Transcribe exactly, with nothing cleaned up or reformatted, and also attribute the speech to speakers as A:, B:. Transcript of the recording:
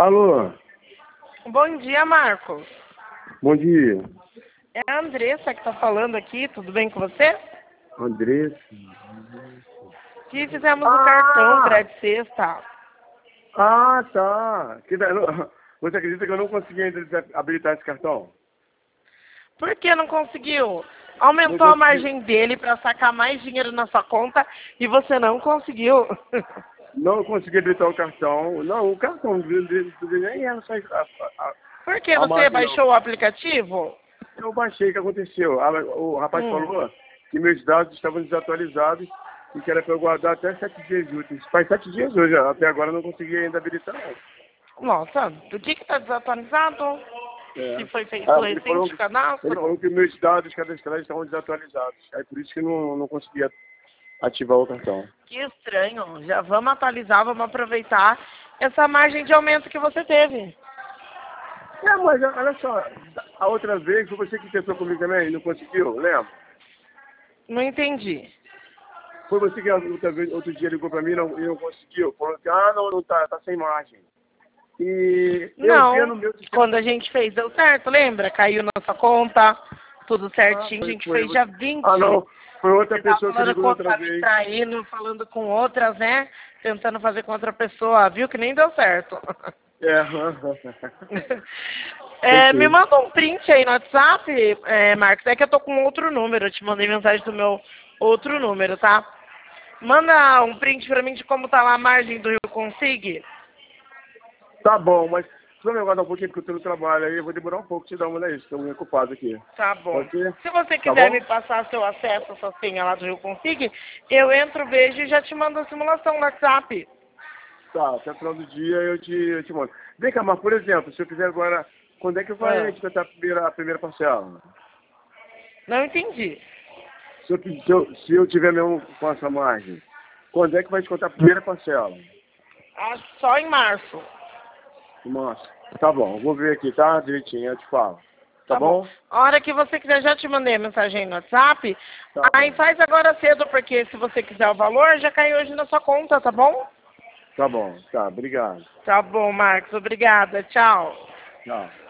A: Alô?
B: Bom dia, Marcos.
A: Bom dia.
B: É a Andressa que está falando aqui, tudo bem com você?
A: Andressa?
B: Que fizemos
A: Ah!
B: o cartão crédito sexta.
A: Ah, tá. Que da- Você acredita que eu não consegui ainda habilitar esse cartão?
B: Por que não conseguiu?
A: Não
B: Aumentou a
A: consegui.
B: margem dele para sacar mais dinheiro na sua conta e você não conseguiu.
A: Não consegui habilitar o cartão. Não, o cartão dele nem era só a, a,
B: Por que
A: a
B: você
A: margem, não.
B: baixou o aplicativo?
A: Eu baixei, o que aconteceu? A- O rapaz
B: Hum.
A: falou que meus dados estavam desatualizados e que era para eu guardar até sete dias úteis. Faz sete dias hoje, até agora eu não consegui ainda habilitar, não.
B: Nossa, do que está desatualizado?
A: É.
B: Se foi feito
A: Ah, ele
B: recente
A: falou,
B: o cadastro?
A: ele falou que meus dados cadastrais estavam desatualizados. Aí por isso que não, não conseguia ativar o cartão.
B: Que estranho. Já vamos atualizar, vamos aproveitar essa margem de aumento que você teve.
A: É, mas olha só, a outra vez foi você que tentou comigo também e não conseguiu, lembra?
B: Não entendi.
A: Foi você que outra vez, outro dia ligou pra mim e não, e não conseguiu. Falou que, ah, não, não tá, tá sem margem. E eu via no
B: Não,
A: meu sistema.
B: quando a gente fez deu certo, lembra? Caiu na sua conta, tudo certinho,
A: Ah,
B: a
A: foi,
B: gente
A: foi,
B: fez dia vinte.
A: Ah, não, foi outra
B: Você tava
A: pessoa que
B: falando
A: ligou
B: com
A: outra
B: tá me
A: vez.
B: traindo, falando com outras, né? Tentando fazer com outra pessoa, viu? Que nem deu certo.
A: É,
B: É, me manda um print aí no WhatsApp, é, Marcos. É que eu tô com outro número, eu te mandei mensagem do meu outro número, tá? Manda um print pra mim de como tá lá a margem do Rio Consig.
A: tá bom, mas se eu me aguardar um pouquinho porque eu tô no trabalho aí, eu vou demorar um pouco te dar uma olhada aí, estou meio ocupado aqui.
B: Tá bom.
A: Pode ser?
B: Se você
A: Tá
B: quiser
A: bom?
B: me passar seu acesso, sua senha lá do Rio Consig, eu entro, vejo e já te mando a simulação no WhatsApp.
A: Tá, até o final do dia eu te, eu te mando. Vem cá, mas por exemplo, se eu quiser agora, quando é que vai
B: Ah,
A: descontar a primeira, a primeira parcela?
B: não entendi.
A: Se eu, se, eu, se eu tiver mesmo com essa margem, quando é que vai descontar a primeira parcela?
B: Ah, só em março.
A: Nossa, tá bom, vou ver aqui, tá? Direitinho, eu te falo. Tá,
B: Tá
A: bom?
B: bom. A hora que você quiser, já te mandei a mensagem no WhatsApp.
A: Tá
B: Aí
A: bom.
B: faz agora cedo, porque se você quiser o valor, já cai hoje na sua conta, tá bom?
A: Tá bom, tá, obrigado.
B: Tá bom, Marcos. Obrigada. Tchau.
A: Tchau.